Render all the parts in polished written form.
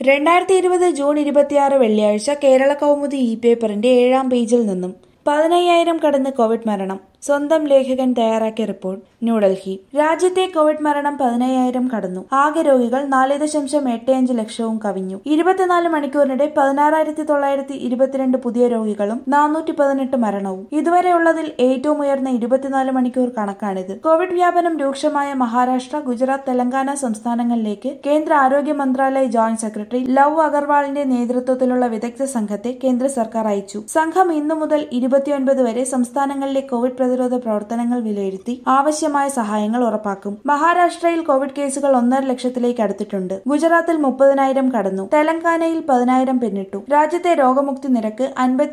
2020 June 26 വെള്ളിയാഴ്ച കേരള കൗമുദി പേപ്പറിന്റെ 7-ാം പേജിൽ നിന്നും 15,000 കടന്ന് കോവിഡ് മരണം. സ്വന്തം ലേഖകൻ തയ്യാറാക്കിയ റിപ്പോർട്ട്. ന്യൂഡൽഹി. രാജ്യത്തെ കോവിഡ് മരണം 15,000 കടന്നു. ആകെ രോഗികൾ 4.85 ലക്ഷവും കവിഞ്ഞു. 24 മണിക്കൂറിനിടെ 16,922 പുതിയ രോഗികളും 418 മരണവും. ഇതുവരെയുള്ളതിൽ ഏറ്റവും ഉയർന്ന 24 മണിക്കൂർ കണക്കാണിത്. കോവിഡ് വ്യാപനം രൂക്ഷമായ മഹാരാഷ്ട്ര, ഗുജറാത്ത്, തെലങ്കാന സംസ്ഥാനങ്ങളിലേക്ക് കേന്ദ്ര ആരോഗ്യ മന്ത്രാലയ ജോയിന്റ് സെക്രട്ടറി ലവ് അഗർവാളിന്റെ നേതൃത്വത്തിലുള്ള വിദഗ്ധ സംഘത്തെ കേന്ദ്ര സർക്കാർ അയച്ചു. സംഘം ഇന്നു മുതൽ 29 വരെ സംസ്ഥാനങ്ങളിലെ കോവിഡ് പ്രതിരോധ പ്രവർത്തനങ്ങൾ വിലയിരുത്തി ആവശ്യമായ സഹായങ്ങൾ ഉറപ്പാക്കും. മഹാരാഷ്ട്രയിൽ കോവിഡ് കേസുകൾ 1.5 ലക്ഷത്തിലേക്ക് അടുത്തിട്ടുണ്ട്. ഗുജറാത്തിൽ 30,000 കടന്നു. തെലങ്കാനയിൽ 10,000 പിന്നിട്ടു. രാജ്യത്തെ രോഗമുക്തി നിരക്ക്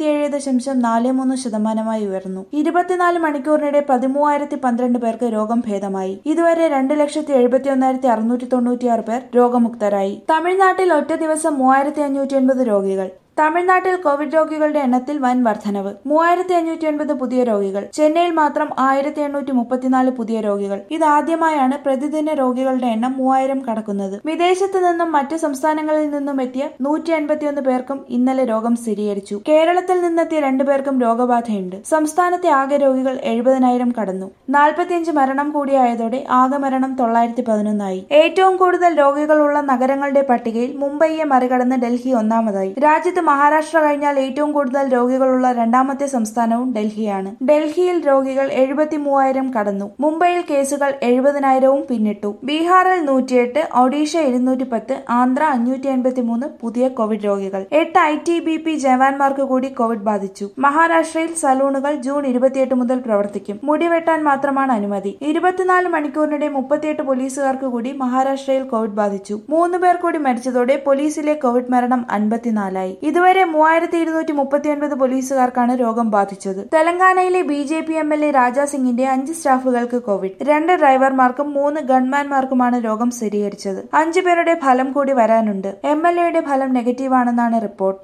57.43% ഉയർന്നു. 24 മണിക്കൂറിനിടെ 13,012 പേർക്ക് രോഗം ഭേദമായി. ഇതുവരെ 2,71,696 പേർ രോഗമുക്തരായി. തമിഴ്നാട്ടിൽ ഒറ്റ ദിവസം 3,580 രോഗികൾ. തമിഴ്നാട്ടിൽ കോവിഡ് രോഗികളുടെ എണ്ണത്തിൽ വൻ വർധനവ്. 3,580 പുതിയ രോഗികൾ. ചെന്നൈയിൽ മാത്രം 1,834 പുതിയ രോഗികൾ. ഇതാദ്യമായാണ് പ്രതിദിന രോഗികളുടെ എണ്ണം 3,000 കടക്കുന്നത്. വിദേശത്ത് നിന്നും മറ്റ് സംസ്ഥാനങ്ങളിൽ നിന്നും എത്തിയ 151 പേർക്കും ഇന്നലെ രോഗം സ്ഥിരീകരിച്ചു. കേരളത്തിൽ നിന്നെത്തിയ 2 പേർക്കും രോഗബാധയുണ്ട്. സംസ്ഥാനത്തെ ആകെ രോഗികൾ 70,000 കടന്നു. 45 മരണം കൂടിയായതോടെ ആകെ മരണം 911 ആയി. ഏറ്റവും കൂടുതൽ രോഗികളുള്ള നഗരങ്ങളുടെ പട്ടികയിൽ മുംബൈയെ മറികടന്ന് ഡൽഹി ഒന്നാമതായി. രാജ്യത്ത് മഹാരാഷ്ട്ര കഴിഞ്ഞാൽ ഏറ്റവും കൂടുതൽ രോഗികളുള്ള രണ്ടാമത്തെ സംസ്ഥാനവും ഡൽഹിയാണ്. ഡൽഹിയിൽ രോഗികൾ 73,000 കടന്നു. മുംബൈയിൽ കേസുകൾ 70,000 പിന്നിട്ടു. ബീഹാറിൽ 108, ഒഡീഷ 210, ആന്ധ്ര 583 പുതിയ കോവിഡ് രോഗികൾ. 8 ITBP ജവാന്മാർക്ക് കൂടി കോവിഡ് ബാധിച്ചു. മഹാരാഷ്ട്രയിൽ സലൂണുകൾ ജൂൺ 28 മുതൽ പ്രവർത്തിക്കും. മുടിവെട്ടാൻ മാത്രമാണ് അനുമതി. 24 മണിക്കൂറിനിടെ 38 പോലീസുകാർക്ക് കൂടി മഹാരാഷ്ട്രയിൽ കോവിഡ് ബാധിച്ചു. 3 പേർ കൂടി മരിച്ചതോടെ പോലീസിലെ കോവിഡ് മരണം 54 ആയി. ഇതുവരെ 3,239 പോലീസുകാർക്കാണ് രോഗം ബാധിച്ചത്. തെലങ്കാനയിലെ BJP MLA രാജാ സിംഗിന്റെ 5 സ്റ്റാഫുകൾക്ക് കോവിഡ്. 2 ഡ്രൈവർമാർക്കും 3 ഗൺമാൻമാർക്കുമാണ് രോഗം സ്ഥിരീകരിച്ചത്. 5 പേരുടെ ഫലം കൂടി വരാനുണ്ട്. MLA യുടെ ഫലം നെഗറ്റീവാണെന്നാണ് റിപ്പോർട്ട്.